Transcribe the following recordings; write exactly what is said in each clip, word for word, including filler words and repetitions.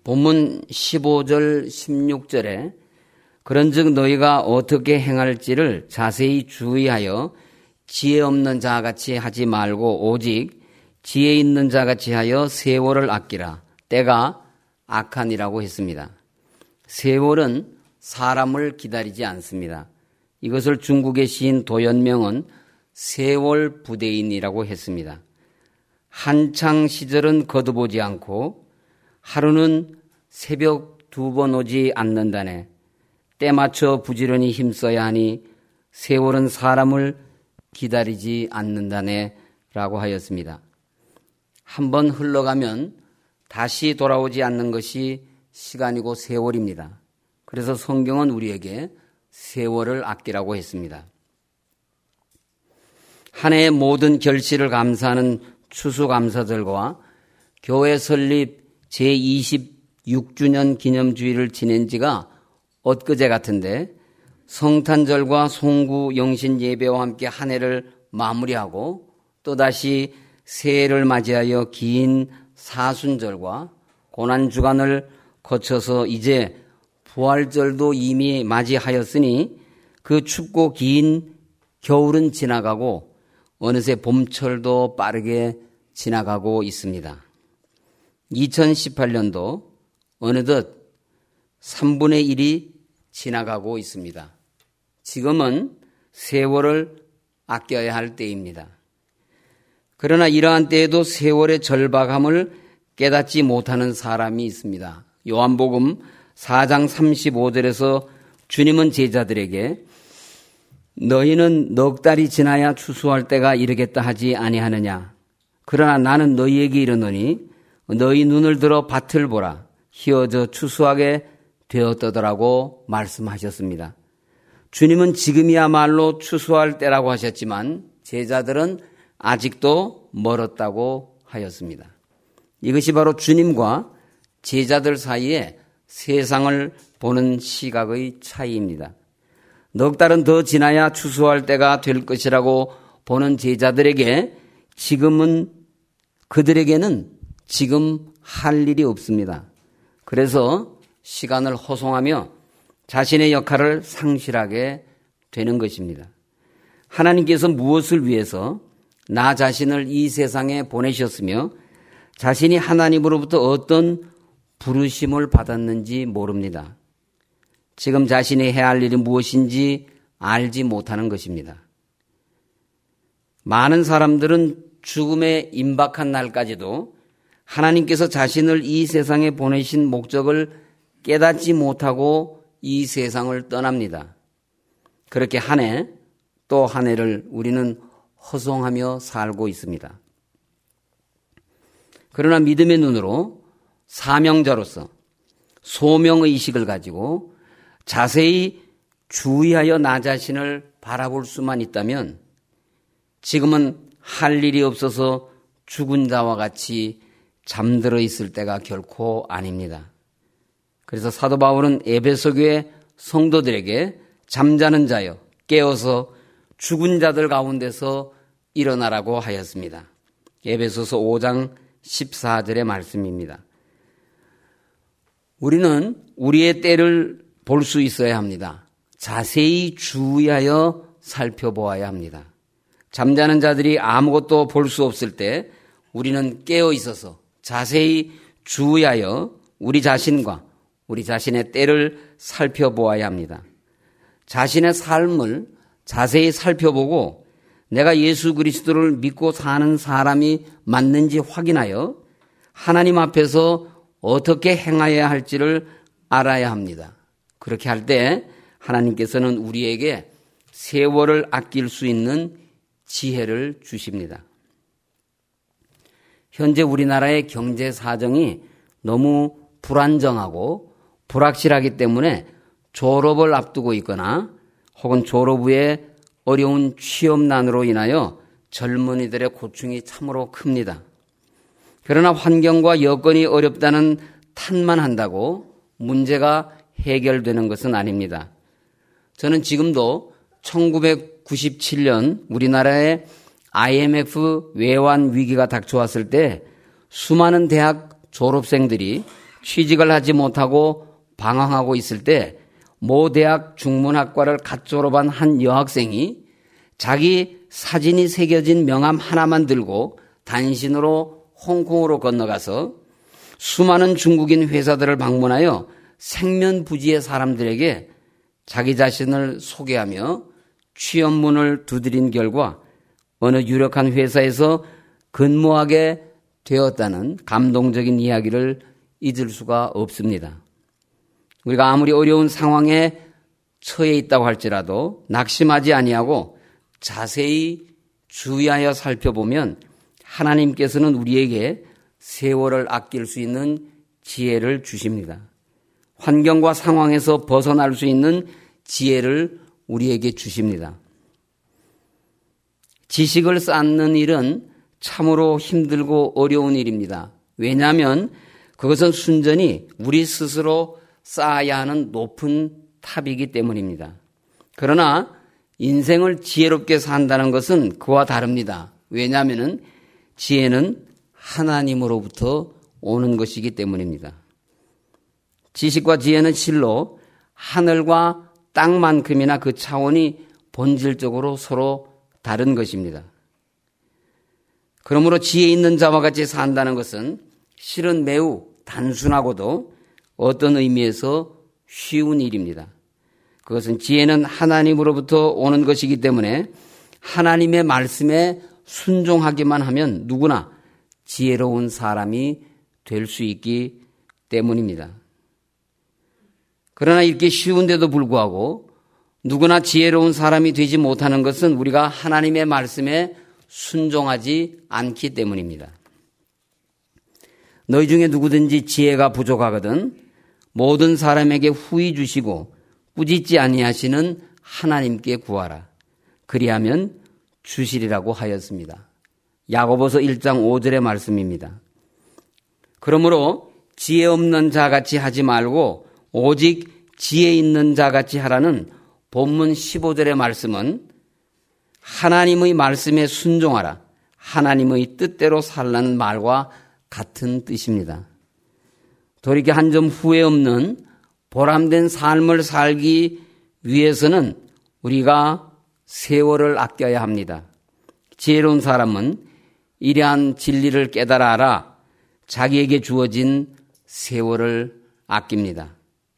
본문 십오 절 십육 절에 그런즉 너희가 어떻게 행할지를 자세히 주의하여 지혜 없는 자같이 하지 말고 오직 지혜 있는 자같이 하여 세월을 아끼라. 때가 악하니라고 했습니다. 세월은 사람을 기다리지 않습니다. 이것을 중국의 시인 도연명은 세월 부대인이라고 했습니다. 한창 시절은 거두보지 않고 하루는 새벽 두 번 오지 않는다네. 때 맞춰 부지런히 힘써야 하니 세월은 사람을 기다리지 않는다네 라고 하였습니다. 한번 흘러가면 다시 돌아오지 않는 것이 시간이고 세월입니다. 그래서 성경은 우리에게 세월을 아끼라고 했습니다. 한 해의 모든 결실을 감사하는 추수감사절과 교회 설립 제이십육 주년 기념주일을 지낸 지가 엊그제 같은데 성탄절과 송구 영신 예배와 함께 한 해를 마무리하고 또다시 새해를 맞이하여 긴 사순절과 고난주간을 거쳐서 이제 부활절도 이미 맞이하였으니 그 춥고 긴 겨울은 지나가고 어느새 봄철도 빠르게 지나가고 있습니다. 이천십팔 년도 어느덧 삼분의 일이 지나가고 있습니다. 지금은 세월을 아껴야 할 때입니다. 그러나 이러한 때에도 세월의 절박함을 깨닫지 못하는 사람이 있습니다. 요한복음 사 장 삼십오 절에서 주님은 제자들에게 너희는 넉 달이 지나야 추수할 때가 이르겠다 하지 아니하느냐. 그러나 나는 너희에게 이르노니 너희 눈을 들어 밭을 보라. 희어져 추수하게 되었더라고 말씀하셨습니다. 주님은 지금이야말로 추수할 때라고 하셨지만 제자들은 아직도 멀었다고 하였습니다. 이것이 바로 주님과 제자들 사이에 세상을 보는 시각의 차이입니다. 넉 달은 더 지나야 추수할 때가 될 것이라고 보는 제자들에게 지금은 그들에게는 지금 할 일이 없습니다. 그래서 시간을 허송하며 자신의 역할을 상실하게 되는 것입니다. 하나님께서 무엇을 위해서 나 자신을 이 세상에 보내셨으며 자신이 하나님으로부터 어떤 부르심을 받았는지 모릅니다. 지금 자신이 해야 할 일이 무엇인지 알지 못하는 것입니다. 많은 사람들은 죽음에 임박한 날까지도 하나님께서 자신을 이 세상에 보내신 목적을 깨닫지 못하고 이 세상을 떠납니다. 그렇게 한 해 또 한 해를 우리는 허송하며 살고 있습니다. 그러나 믿음의 눈으로 사명자로서 소명의식을 가지고 자세히 주의하여 나 자신을 바라볼 수만 있다면 지금은 할 일이 없어서 죽은 자와 같이 잠들어 있을 때가 결코 아닙니다. 그래서 사도 바울은 에베소 교회 성도들에게 잠자는 자여 깨어서 죽은 자들 가운데서 일어나라고 하였습니다. 에베소서 오 장 십사 절의 말씀입니다. 우리는 우리의 때를 볼 수 있어야 합니다. 자세히 주의하여 살펴보아야 합니다. 잠자는 자들이 아무것도 볼 수 없을 때 우리는 깨어 있어서 자세히 주의하여 우리 자신과 우리 자신의 때를 살펴보아야 합니다. 자신의 삶을 자세히 살펴보고 내가 예수 그리스도를 믿고 사는 사람이 맞는지 확인하여 하나님 앞에서 어떻게 행하여야 할지를 알아야 합니다. 그렇게 할 때 하나님께서는 우리에게 세월을 아낄 수 있는 지혜를 주십니다. 현재 우리나라의 경제 사정이 너무 불안정하고 불확실하기 때문에 졸업을 앞두고 있거나 혹은 졸업 후에 어려운 취업난으로 인하여 젊은이들의 고충이 참으로 큽니다. 그러나 환경과 여건이 어렵다는 탓만 한다고 문제가 해결되는 것은 아닙니다. 저는 지금도 천구백구십칠 년 우리나라에 아이엠에프 외환 위기가 닥쳐왔을 때 수많은 대학 졸업생들이 취직을 하지 못하고 방황하고 있을 때 모 대학 중문학과를 갓 졸업한 한 여학생이 자기 사진이 새겨진 명함 하나만 들고 단신으로 홍콩으로 건너가서 수많은 중국인 회사들을 방문하여 생면부지의 사람들에게 자기 자신을 소개하며 취업문을 두드린 결과 어느 유력한 회사에서 근무하게 되었다는 감동적인 이야기를 잊을 수가 없습니다. 우리가 아무리 어려운 상황에 처해 있다고 할지라도 낙심하지 아니하고 자세히 주의하여 살펴보면 하나님께서는 우리에게 세월을 아낄 수 있는 지혜를 주십니다. 환경과 상황에서 벗어날 수 있는 지혜를 우리에게 주십니다. 지식을 쌓는 일은 참으로 힘들고 어려운 일입니다. 왜냐하면 그것은 순전히 우리 스스로 쌓아야 하는 높은 탑이기 때문입니다. 그러나 인생을 지혜롭게 산다는 것은 그와 다릅니다. 왜냐하면 지혜는 하나님으로부터 오는 것이기 때문입니다. 지식과 지혜는 실로 하늘과 땅만큼이나 그 차원이 본질적으로 서로 다른 것입니다. 그러므로 지혜 있는 자와 같이 산다는 것은 실은 매우 단순하고도 어떤 의미에서 쉬운 일입니다. 그것은 지혜는 하나님으로부터 오는 것이기 때문에 하나님의 말씀에 순종하기만 하면 누구나 지혜로운 사람이 될 수 있기 때문입니다. 그러나 이렇게 쉬운데도 불구하고 누구나 지혜로운 사람이 되지 못하는 것은 우리가 하나님의 말씀에 순종하지 않기 때문입니다. 너희 중에 누구든지 지혜가 부족하거든 모든 사람에게 후히 주시고 꾸짖지 아니하시는 하나님께 구하라. 그리하면 주시리라고 하였습니다. 야고보서 일 장 오 절의 말씀입니다. 그러므로 지혜 없는 자같이 하지 말고 오직 지혜 있는 자같이 하라는 본문 십오 절의 말씀은 하나님의 말씀에 순종하라. 하나님의 뜻대로 살라는 말과 같은 뜻입니다. 돌이켜 한 점 후회 없는 보람된 삶을 살기 위해서는 우리가 세월을 아껴야 합니다. 지혜로운 사람은 이러한 진리를 깨달아 알아 자기에게 주어진 세월을 아낍니다.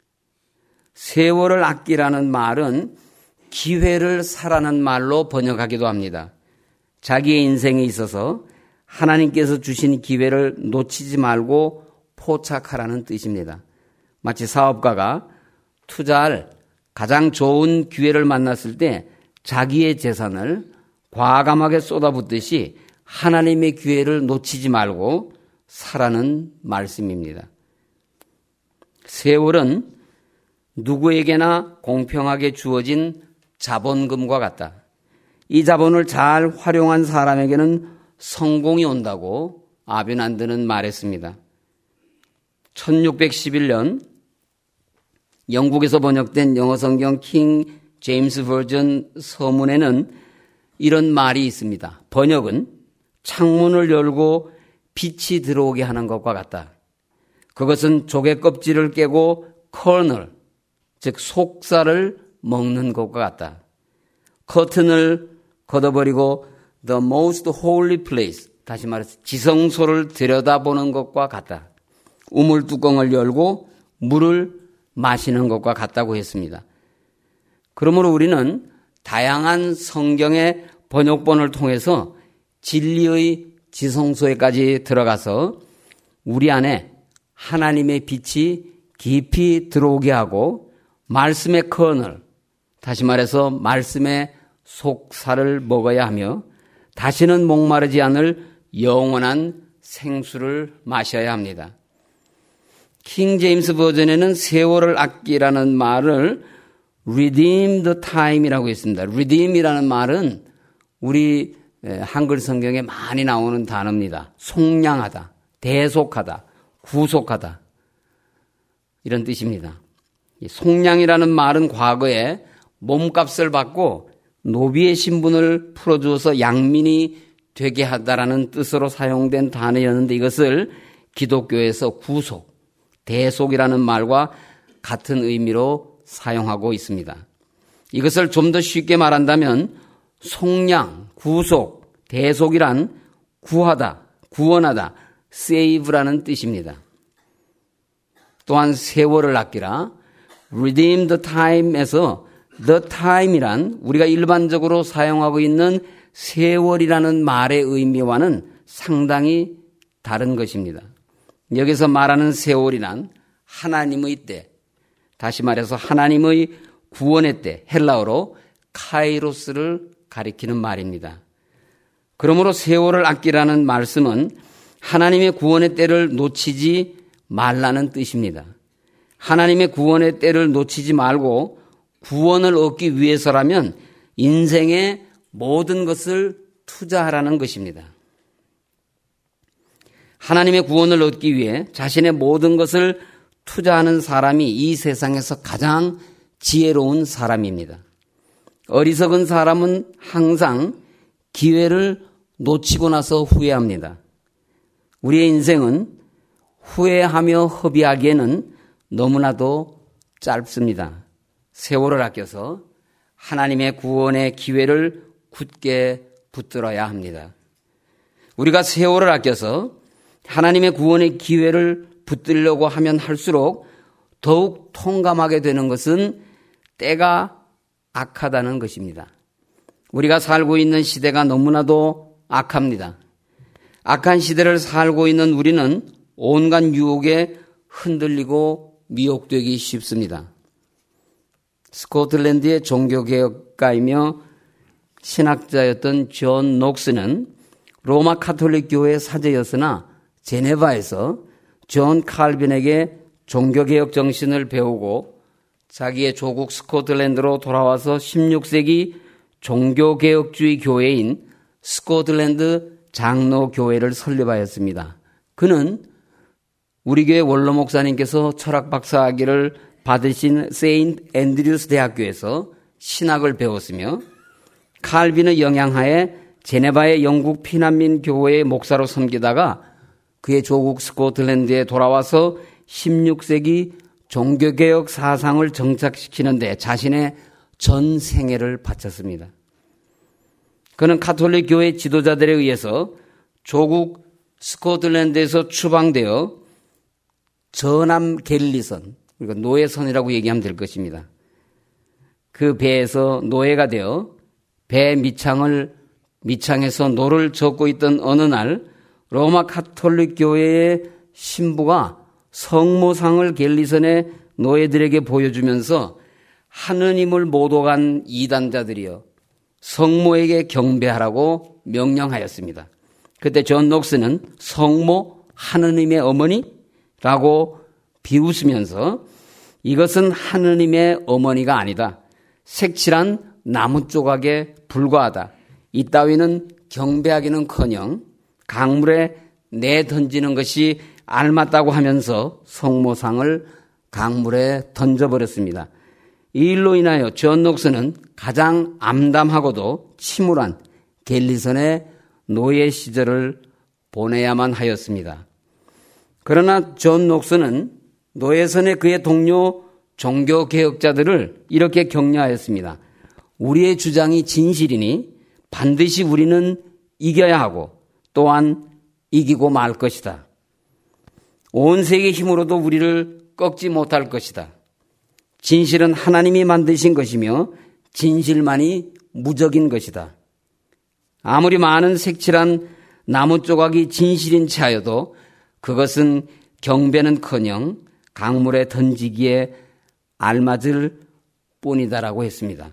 세월을 아끼라는 말은 기회를 사라는 말로 번역하기도 합니다. 자기의 인생에 있어서 하나님께서 주신 기회를 놓치지 말고 포착하라는 뜻입니다. 마치 사업가가 투자할 가장 좋은 기회를 만났을 때 자기의 재산을 과감하게 쏟아붓듯이 하나님의 기회를 놓치지 말고 사라는 말씀입니다. 세월은 누구에게나 공평하게 주어진 자본금과 같다. 이 자본을 잘 활용한 사람에게는 성공이 온다고 아벤안드는 말했습니다. 천육백십일 년 영국에서 번역된 영어 성경 킹 제임스 버전 서문에는 이런 말이 있습니다. 번역은 창문을 열고 빛이 들어오게 하는 것과 같다. 그것은 조개 껍질을 깨고 커널, 즉 속살을 먹는 것과 같다. 커튼을 걷어버리고 the most holy place, 다시 말해서 지성소를 들여다보는 것과 같다. 우물 뚜껑을 열고 물을 마시는 것과 같다고 했습니다. 그러므로 우리는 다양한 성경의 번역본을 통해서 진리의 지성소에까지 들어가서 우리 안에 하나님의 빛이 깊이 들어오게 하고 말씀의 커널, 다시 말해서 말씀의 속살을 먹어야 하며 다시는 목마르지 않을 영원한 생수를 마셔야 합니다. 킹 제임스 버전에는 세월을 아끼라는 말을 redeem the time이라고 했습니다. redeem이라는 말은 우리 한글 성경에 많이 나오는 단어입니다. 속량하다, 대속하다, 구속하다 이런 뜻입니다. 속량이라는 말은 과거에 몸값을 받고 노비의 신분을 풀어주어서 양민이 되게 하다라는 뜻으로 사용된 단어였는데 이것을 기독교에서 구속, 대속이라는 말과 같은 의미로 사용하고 있습니다. 이것을 좀 더 쉽게 말한다면 속량, 구속, 대속이란 구하다, 구원하다, save라는 뜻입니다. 또한 세월을 아끼라, redeem the time에서 the time이란 우리가 일반적으로 사용하고 있는 세월이라는 말의 의미와는 상당히 다른 것입니다. 여기서 말하는 세월이란 하나님의 때, 다시 말해서 하나님의 구원의 때, 헬라어로 카이로스를 가리키는 말입니다. 그러므로 세월을 아끼라는 말씀은 하나님의 구원의 때를 놓치지 말라는 뜻입니다. 하나님의 구원의 때를 놓치지 말고 구원을 얻기 위해서라면 인생의 모든 것을 투자하라는 것입니다. 하나님의 구원을 얻기 위해 자신의 모든 것을 투자하는 사람이 이 세상에서 가장 지혜로운 사람입니다. 어리석은 사람은 항상 기회를 놓치고 나서 후회합니다. 우리의 인생은 후회하며 허비하기에는 너무나도 짧습니다. 세월을 아껴서 하나님의 구원의 기회를 굳게 붙들어야 합니다. 우리가 세월을 아껴서 하나님의 구원의 기회를 붙들려고 하면 할수록 더욱 통감하게 되는 것은 때가 악하다는 것입니다. 우리가 살고 있는 시대가 너무나도 악합니다. 악한 시대를 살고 있는 우리는 온갖 유혹에 흔들리고 미혹되기 쉽습니다. 스코틀랜드의 종교개혁가이며 신학자였던 존 녹스는 로마 카톨릭 교회 사제였으나 제네바에서 존 칼빈에게 종교개혁 정신을 배우고 자기의 조국 스코틀랜드로 돌아와서 십육 세기 종교개혁주의 교회인 스코틀랜드 장로교회를 설립하였습니다. 그는 우리 교회 원로 목사님께서 철학 박사학위를 받으신 세인트 앤드류스 대학교에서 신학을 배웠으며 칼빈의 영향하에 제네바의 영국 피난민 교회의 목사로 섬기다가 그의 조국 스코틀랜드에 돌아와서 십육 세기 종교개혁 사상을 정착시키는 데 자신의 전 생애를 바쳤습니다. 그는 카톨릭 교회 지도자들에 의해서 조국 스코틀랜드에서 추방되어 저남 갤리선, 우리가 노예선이라고 얘기하면 될 것입니다. 그 배에서 노예가 되어 배 밑창을 밑창에서 노를 젓고 있던 어느 날 로마 카톨릭 교회의 신부가 성모상을 갤리선의 노예들에게 보여주면서 하느님을 모독한 이단자들이여 성모에게 경배하라고 명령하였습니다. 그때 존 녹스는 성모 하느님의 어머니라고 비웃으면서 이것은 하느님의 어머니가 아니다. 색칠한 나무 조각에 불과하다. 이 따위는 경배하기는커녕 강물에 내던지는 것이 알맞다고 하면서 성모상을 강물에 던져버렸습니다. 이 일로 인하여 존 녹스는 가장 암담하고도 침울한 갤리선의 노예 시절을 보내야만 하였습니다. 그러나 존 녹스는 노예선의 그의 동료 종교개혁자들을 이렇게 격려하였습니다. 우리의 주장이 진실이니 반드시 우리는 이겨야 하고 또한 이기고 말 것이다. 온 세계 힘으로도 우리를 꺾지 못할 것이다. 진실은 하나님이 만드신 것이며 진실만이 무적인 것이다. 아무리 많은 색칠한 나무 조각이 진실인 채하여도 그것은 경배는커녕 강물에 던지기에 알맞을 뿐이다라고 했습니다.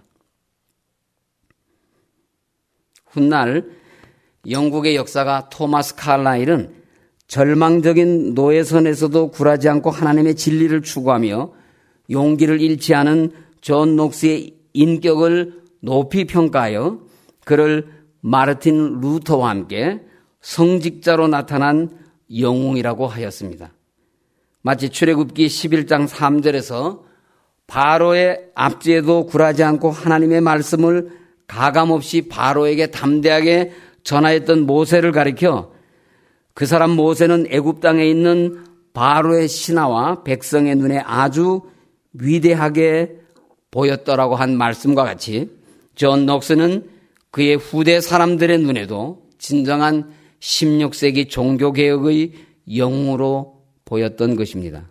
훗날 영국의 역사가 토마스 칼라일은 절망적인 노예선에서도 굴하지 않고 하나님의 진리를 추구하며 용기를 잃지 않은 존 녹스의 인격을 높이 평가하여 그를 마르틴 루터와 함께 성직자로 나타난 영웅이라고 하였습니다. 마치 출애굽기 십일 장 삼 절에서 바로의 압제에도 굴하지 않고 하나님의 말씀을 가감없이 바로에게 담대하게 전하였던 모세를 가리켜 그 사람 모세는 애굽 땅에 있는 바로의 신하와 백성의 눈에 아주 위대하게 보였더라고 한 말씀과 같이 존 녹스는 그의 후대 사람들의 눈에도 진정한 십육 세기 종교개혁의 영웅으로 보였던 것입니다.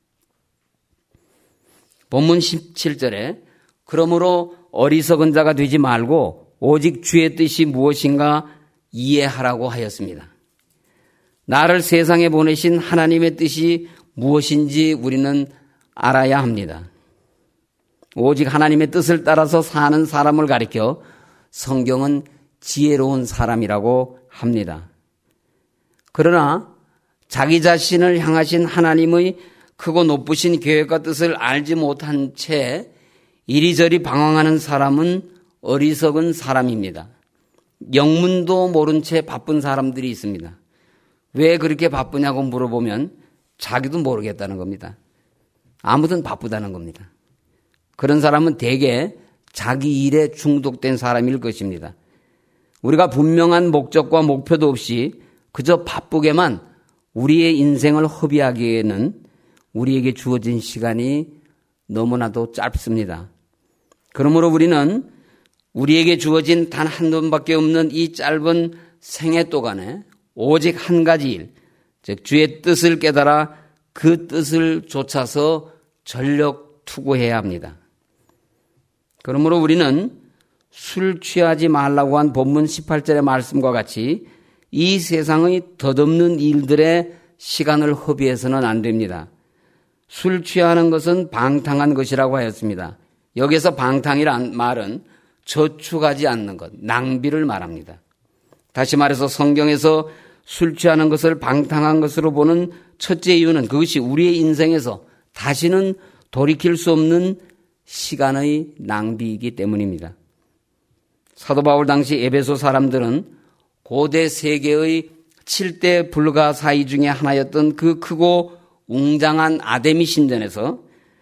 본문 십칠 절에 그러므로 어리석은 자가 되지 말고 오직 주의 뜻이 무엇인가 이해하라고 하였습니다. 나를 세상에 보내신 하나님의 뜻이 무엇인지 우리는 알아야 합니다. 오직 하나님의 뜻을 따라서 사는 사람을 가리켜 성경은 지혜로운 사람이라고 합니다. 그러나 자기 자신을 향하신 하나님의 크고 높으신 계획과 뜻을 알지 못한 채 이리저리 방황하는 사람은 어리석은 사람입니다. 영문도 모른 채 바쁜 사람들이 있습니다. 왜 그렇게 바쁘냐고 물어보면 자기도 모르겠다는 겁니다. 아무튼 바쁘다는 겁니다. 그런 사람은 대개 자기 일에 중독된 사람일 것입니다. 우리가 분명한 목적과 목표도 없이 그저 바쁘게만 우리의 인생을 허비하기에는 우리에게 주어진 시간이 너무나도 짧습니다. 그러므로 우리는 우리에게 주어진 단 한 번밖에 없는 이 짧은 생애 동안에 오직 한 가지 일, 즉 주의 뜻을 깨달아 그 뜻을 좇아서 전력 투구해야 합니다. 그러므로 우리는 술 취하지 말라고 한 본문 십팔 절의 말씀과 같이 이 세상의 덧없는 일들에 시간을 허비해서는 안 됩니다. 술 취하는 것은 방탕한 것이라고 하였습니다. 여기서 방탕이란 말은 저축하지 않는 것, 낭비를 말합니다. 다시 말해서 성경에서 술 취하는 것을 방탕한 것으로 보는 첫째 이유는 그것이 우리의 인생에서 다시는 돌이킬 수 없는 시간의 낭비이기 때문입니다. 사도 바울 당시 에베소 사람들은 고대 세계의 칠대 불가사의 중에 하나였던 그 크고 웅장한 아데미 신전에서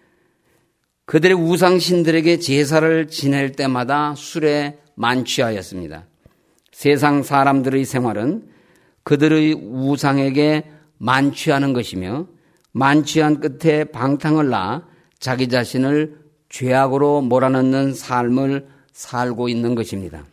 그들의 우상신들에게 제사를 지낼 때마다 술에 만취하였습니다. 세상 사람들의 생활은 그들의 우상에게 만취하는 것이며 만취한 끝에 방탕을 낳아 자기 자신을 죄악으로 몰아넣는 삶을 살고 있는 것입니다.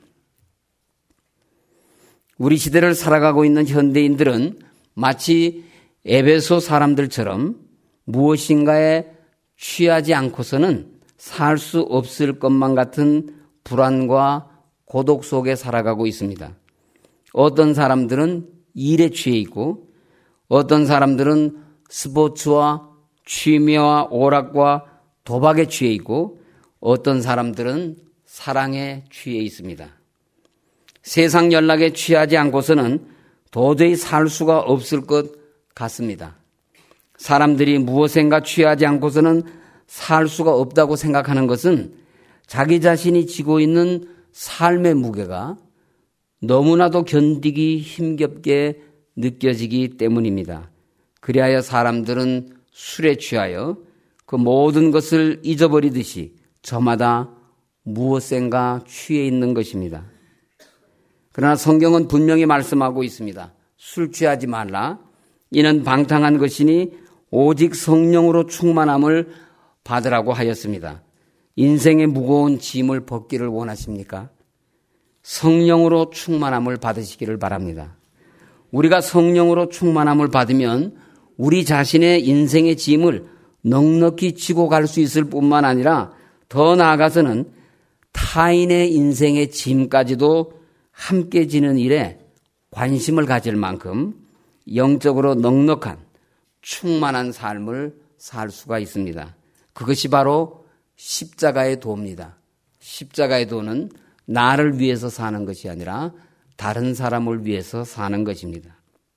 우리 시대를 살아가고 있는 현대인들은 마치 에베소 사람들처럼 무엇인가에 취하지 않고서는 살 수 없을 것만 같은 불안과 고독 속에 살아가고 있습니다. 어떤 사람들은 일에 취해 있고 어떤 사람들은 스포츠와 취미와 오락과 도박에 취해 있고 어떤 사람들은 사랑에 취해 있습니다. 세상 연락에 취하지 않고서는 도저히 살 수가 없을 것 같습니다. 사람들이 무엇인가 취하지 않고서는 살 수가 없다고 생각하는 것은 자기 자신이 지고 있는 삶의 무게가 너무나도 견디기 힘겹게 느껴지기 때문입니다. 그리하여 사람들은 술에 취하여 그 모든 것을 잊어버리듯이 저마다 무엇인가 취해 있는 것입니다. 그러나 성경은 분명히 말씀하고 있습니다. 술 취하지 말라. 이는 방탕한 것이니 오직 성령으로 충만함을 받으라고 하였습니다. 인생의 무거운 짐을 벗기를 원하십니까? 성령으로 충만함을 받으시기를 바랍니다. 우리가 성령으로 충만함을 받으면 우리 자신의 인생의 짐을 넉넉히 지고 갈 수 있을 뿐만 아니라 더 나아가서는 타인의 인생의 짐까지도 함께 지는 일에 관심을 가질 만큼 영적으로 넉넉한 충만한 삶을 살 수가 있습니다. 그것이 바로 십자가의 도입니다. 십자가의 도는 나를 위해서 사는 것이 아니라 다른 사람을 위해서 사는 것입니다.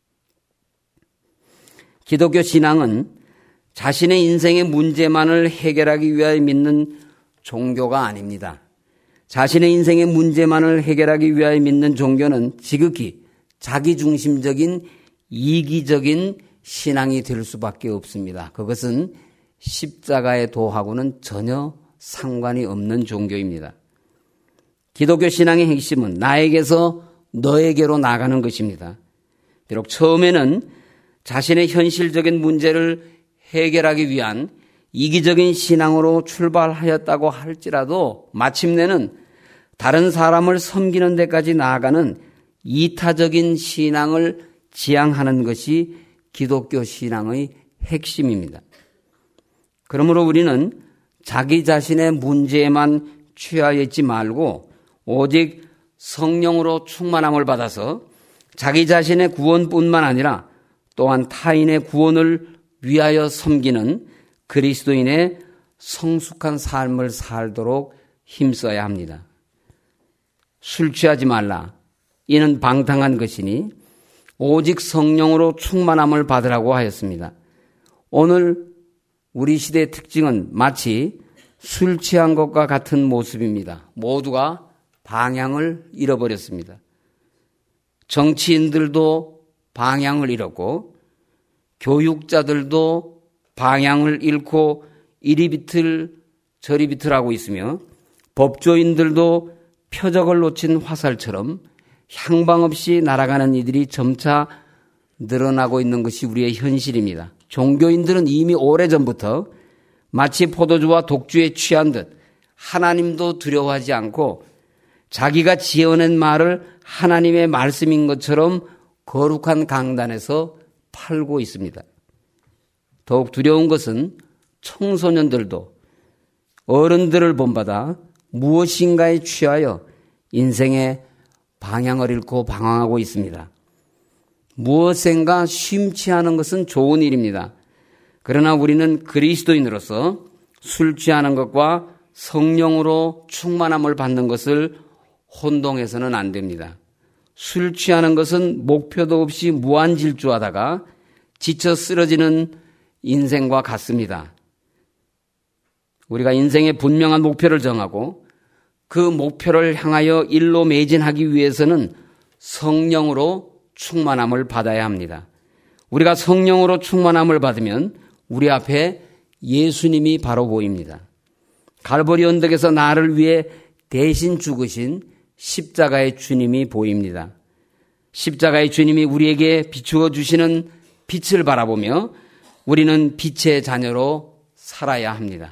기독교 신앙은 자신의 인생의 문제만을 해결하기 위하여 믿는 종교가 아닙니다. 자신의 인생의 문제만을 해결하기 위하여 믿는 종교는 지극히 자기중심적인 이기적인 신앙이 될 수밖에 없습니다. 그것은 십자가의 도하고는 전혀 상관이 없는 종교입니다. 기독교 신앙의 핵심은 나에게서 너에게로 나가는 것입니다. 비록 처음에는 자신의 현실적인 문제를 해결하기 위한 이기적인 신앙으로 출발하였다고 할지라도 마침내는 다른 사람을 섬기는 데까지 나아가는 이타적인 신앙을 지향하는 것이 기독교 신앙의 핵심입니다. 그러므로 우리는 자기 자신의 문제에만 취하여 있지 말고 오직 성령으로 충만함을 받아서 자기 자신의 구원뿐만 아니라 또한 타인의 구원을 위하여 섬기는 그리스도인의 성숙한 삶을 살도록 힘써야 합니다. 술 취하지 말라. 이는 방탕한 것이니 오직 성령으로 충만함을 받으라고 하였습니다. 오늘 우리 시대의 특징은 마치 술 취한 것과 같은 모습입니다. 모두가 방향을 잃어버렸습니다. 정치인들도 방향을 잃었고 교육자들도 방향을 잃고 이리 비틀 저리 비틀하고 있으며 법조인들도 표적을 놓친 화살처럼 향방 없이 날아가는 이들이 점차 늘어나고 있는 것이 우리의 현실입니다. 종교인들은 이미 오래전부터 마치 포도주와 독주에 취한 듯 하나님도 두려워하지 않고 자기가 지어낸 말을 하나님의 말씀인 것처럼 거룩한 강단에서 팔고 있습니다. 더욱 두려운 것은 청소년들도 어른들을 본받아 무엇인가에 취하여 인생의 방향을 잃고 방황하고 있습니다. 무엇인가 심취하는 것은 좋은 일입니다. 그러나 우리는 그리스도인으로서 술 취하는 것과 성령으로 충만함을 받는 것을 혼동해서는 안 됩니다. 술 취하는 것은 목표도 없이 무한질주하다가 지쳐 쓰러지는 인생과 같습니다. 우리가 인생의 분명한 목표를 정하고 그 목표를 향하여 일로 매진하기 위해서는 성령으로 충만함을 받아야 합니다. 우리가 성령으로 충만함을 받으면 우리 앞에 예수님이 바로 보입니다. 갈보리 언덕에서 나를 위해 대신 죽으신 십자가의 주님이 보입니다. 십자가의 주님이 우리에게 비추어 주시는 빛을 바라보며 우리는 빛의 자녀로 살아야 합니다.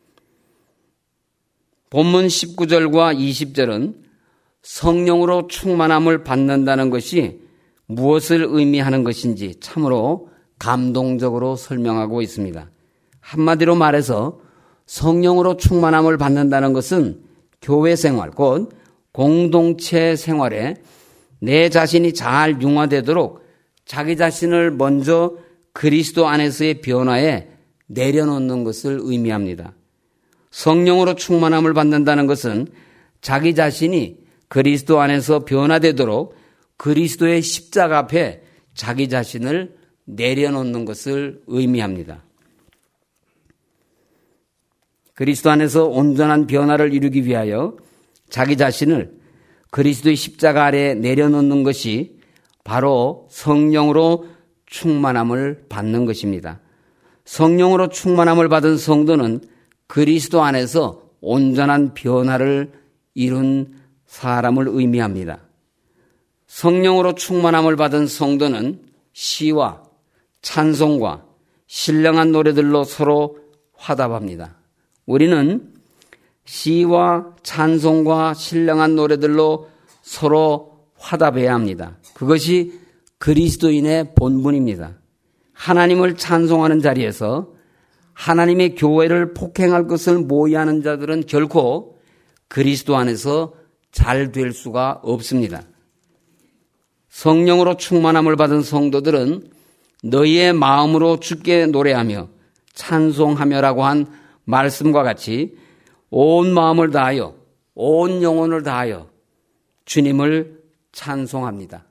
본문 십구 절과 이십 절은 성령으로 충만함을 받는다는 것이 무엇을 의미하는 것인지 참으로 감동적으로 설명하고 있습니다. 한마디로 말해서 성령으로 충만함을 받는다는 것은 교회 생활, 곧 공동체 생활에 내 자신이 잘 융화되도록 자기 자신을 먼저 그리스도 안에서의 변화에 내려놓는 것을 의미합니다. 성령으로 충만함을 받는다는 것은 자기 자신이 그리스도 안에서 변화되도록 그리스도의 십자가 앞에 자기 자신을 내려놓는 것을 의미합니다. 그리스도 안에서 온전한 변화를 이루기 위하여 자기 자신을 그리스도의 십자가 아래 내려놓는 것이 바로 성령으로 충만함을 받는 것입니다. 성령으로 충만함을 받은 성도는 그리스도 안에서 온전한 변화를 이룬 사람을 의미합니다. 성령으로 충만함을 받은 성도는 시와 찬송과 신령한 노래들로 서로 화답합니다. 우리는 시와 찬송과 신령한 노래들로 서로 화답해야 합니다. 그것이 그리스도인의 본분입니다. 하나님을 찬송하는 자리에서 하나님의 교회를 폭행할 것을 모의하는 자들은 결코 그리스도 안에서 잘 될 수가 없습니다. 성령으로 충만함을 받은 성도들은 너희의 마음으로 주께 노래하며 찬송하며라고 한 말씀과 같이 온 마음을 다하여 온 영혼을 다하여 주님을 찬송합니다.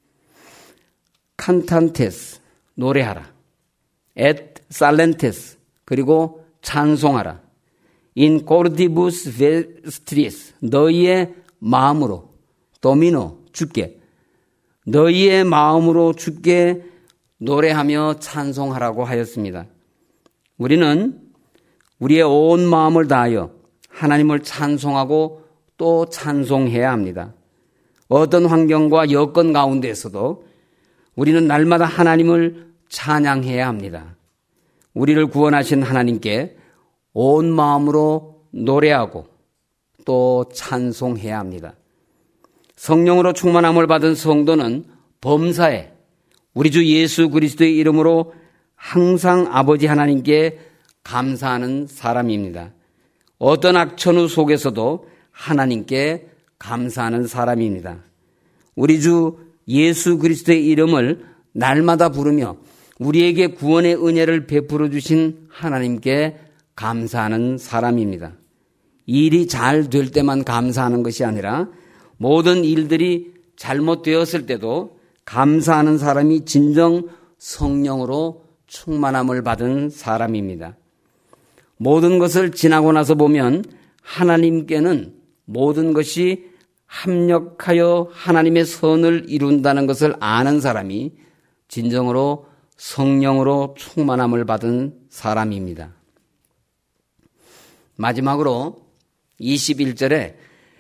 칸탄테스 노래하라. 앳 살렌테스 그리고 찬송하라. 인 코르디부스 베스트리스 너희의 마음으로 도미노 주께 너희의 마음으로 주께 노래하며 찬송하라고 하였습니다. 우리는 우리의 온 마음을 다하여 하나님을 찬송하고 또 찬송해야 합니다. 어떤 환경과 여건 가운데에서도 우리는 날마다 하나님을 찬양해야 합니다. 우리를 구원하신 하나님께 온 마음으로 노래하고 또 찬송해야 합니다. 성령으로 충만함을 받은 성도는 범사에 우리 주 예수 그리스도의 이름으로 항상 아버지 하나님께 감사하는 사람입니다. 어떤 악천후 속에서도 하나님께 감사하는 사람입니다. 우리 주 예수 그리스도의 이름을 날마다 부르며 우리에게 구원의 은혜를 베풀어 주신 하나님께 감사하는 사람입니다. 일이 잘 될 때만 감사하는 것이 아니라 모든 일들이 잘못되었을 때도 감사하는 사람이 진정 성령으로 충만함을 받은 사람입니다. 모든 것을 지나고 나서 보면 하나님께는 모든 것이 합력하여 하나님의 선을 이룬다는 것을 아는 사람이 진정으로 성령으로 충만함을 받은 사람입니다. 마지막으로 이십일 절에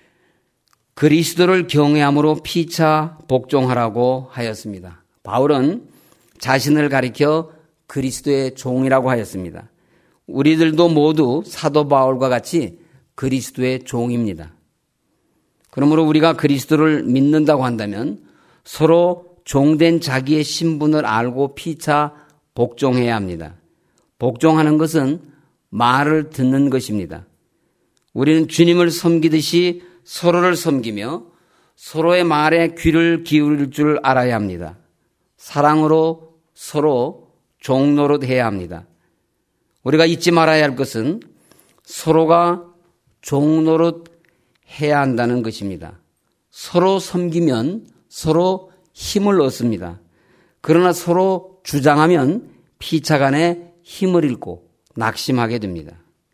그리스도를 경외함으로 피차 복종하라고 하였습니다. 바울은 자신을 가리켜 그리스도의 종이라고 하였습니다. 우리들도 모두 사도 바울과 같이 그리스도의 종입니다. 그러므로 우리가 그리스도를 믿는다고 한다면 서로 종된 자기의 신분을 알고 피차 복종해야 합니다. 복종하는 것은 말을 듣는 것입니다. 우리는 주님을 섬기듯이 서로를 섬기며 서로의 말에 귀를 기울일 줄 알아야 합니다. 사랑으로 서로 종노릇해야 합니다. 우리가 잊지 말아야 할 것은 서로가 종노릇해야 한다는 것입니다. 서로 섬기면 서로 힘을 얻습니다. 그러나 서로 주장하면 피차간에 힘을 잃고 낙심하게 됩니다.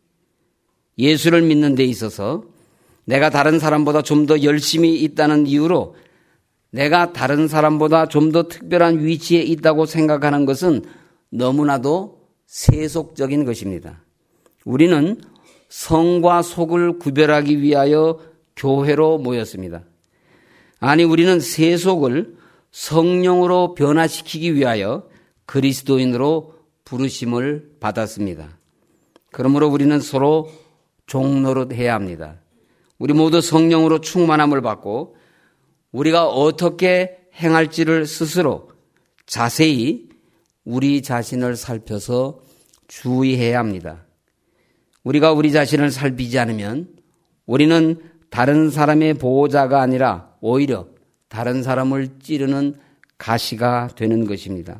예수를 믿는 데 있어서 내가 다른 사람보다 좀 더 열심히 있다는 이유로 내가 다른 사람보다 좀 더 특별한 위치에 있다고 생각하는 것은 너무나도 세속적인 것입니다. 우리는 성과 속을 구별하기 위하여 교회로 모였습니다. 아니, 우리는 세속을 성령으로 변화시키기 위하여 그리스도인으로 부르심을 받았습니다. 그러므로 우리는 서로 종노릇해야 합니다. 우리 모두 성령으로 충만함을 받고 우리가 어떻게 행할지를 스스로 자세히 우리 자신을 살펴서 주의해야 합니다. 우리가 우리 자신을 살피지 않으면 우리는 다른 사람의 보호자가 아니라 오히려 다른 사람을 찌르는 가시가 되는 것입니다.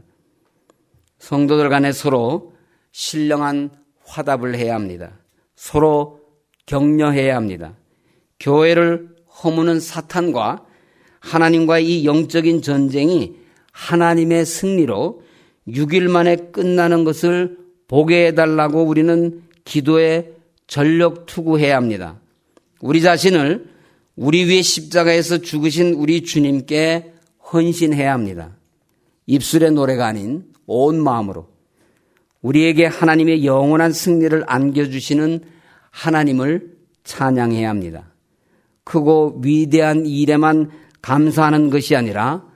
성도들 간에 서로 신령한 화답을 해야 합니다. 서로 격려해야 합니다. 교회를 허무는 사탄과 하나님과의 이 영적인 전쟁이 하나님의 승리로 육 일 만에 끝나는 것을 보게 해달라고 우리는 기도에 전력 투구해야 합니다. 우리 자신을 우리 위에 십자가에서 죽으신 우리 주님께 헌신해야 합니다. 입술의 노래가 아닌 온 마음으로 우리에게 하나님의 영원한 승리를 안겨주시는 하나님을 찬양해야 합니다. 크고 위대한 일에만 감사하는 것이 아니라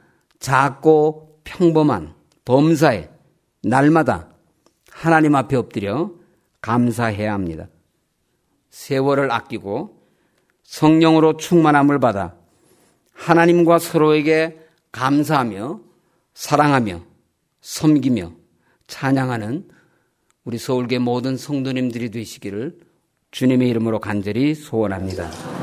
작고 평범한 범사에 날마다 하나님 앞에 엎드려 감사해야 합니다. 세월을 아끼고 성령으로 충만함을 받아 하나님과 서로에게 감사하며 사랑하며 섬기며 찬양하는 우리 서울교회 모든 성도님들이 되시기를 주님의 이름으로 간절히 소원합니다.